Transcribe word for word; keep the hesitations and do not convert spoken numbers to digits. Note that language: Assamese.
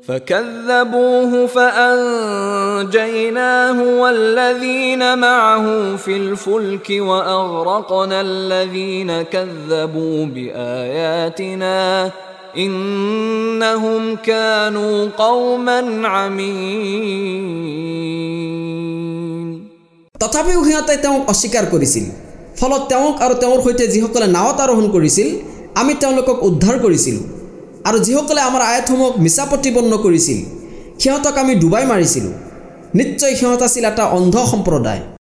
فكذبوه فأنجيناه والذين معه في الفلك وأغرقنا الذين كذبوا بآياتنا إنهم كانوا قوما عمين তথাপিও সিহঁতে তেওঁক অস্বীকাৰ কৰিছিল ফলত তেওঁক আৰু তেওঁৰ সৈতে যিসকলে নাৱত আৰোহণ কৰিছিল আমি তেওঁলোকক উদ্ধাৰ কৰিছিলোঁ আৰু যিসকলে আমাৰ আয়াতসমূহক মিছা প্ৰতিপন্ন কৰিছিল সিহঁতক আমি ডুবাই মাৰিছিলোঁ নিশ্চয় সিহঁত আছিল এটা অন্ধ সম্প্ৰদায়